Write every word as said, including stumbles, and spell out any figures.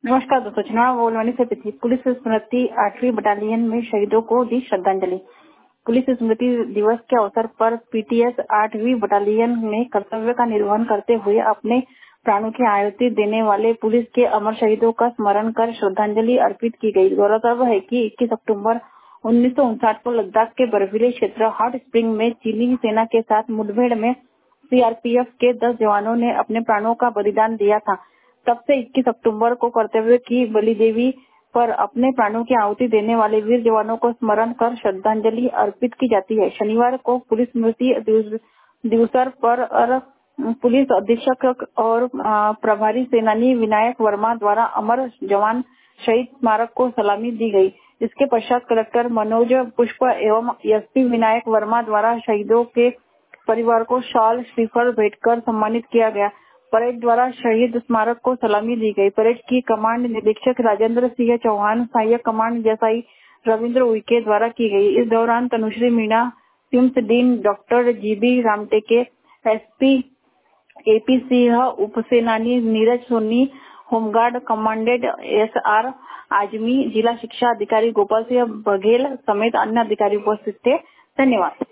नमस्कार दोस्तों, चुनाव बोलवानी से पृथ्वी। पुलिस स्मृति आठवीं बटालियन में शहीदों को दी श्रद्धांजलि। पुलिस स्मृति दिवस के अवसर पर पीटीएस आठवीं बटालियन में कर्तव्य का निर्वहन करते हुए अपने प्राणों की आहुति देने वाले पुलिस के अमर शहीदों का स्मरण कर श्रद्धांजलि अर्पित की गई। गौरतलब है कि इक्कीस अक्टूबर उन्नीस सौ उनसाठ को लद्दाख के बर्फीले क्षेत्र हॉट स्प्रिंग में चीनी सेना के साथ मुठभेड़ में सीआरपीएफ के दस जवानों ने अपने प्राणों का बलिदान दिया था। तब से इक्कीस अक्टूबर को कर्तव्य की बलिदेवी पर अपने प्राणों की आहुति देने वाले वीर जवानों को स्मरण कर श्रद्धांजलि अर्पित की जाती है। शनिवार को पुलिस स्मृति दिवस पर पुलिस अधीक्षक और प्रभारी सेनानी विनायक वर्मा द्वारा अमर जवान शहीद स्मारक को सलामी दी गई। इसके पश्चात कलेक्टर मनोज पुष्प एवं एसपी विनायक वर्मा द्वारा शहीदों के परिवार को शॉल श्रीफल भेंटकर सम्मानित किया गया। परेड द्वारा शहीद स्मारक को सलामी दी गई। परेड की कमांड निरीक्षक राजेंद्र सिंह चौहान, सहायक कमांड जसाई रविंद्र उइके द्वारा की गई। इस दौरान Tanushree Meena, CIMS dean doctor GB Ramteke, SP AP Singh, उपसेनानी Neeraj Soni, home guard commandant S R Azmi, जिला शिक्षा अधिकारी गोपाल सिंह बघेल समेत अन्य अधिकारी उपस्थित थे। धन्यवाद।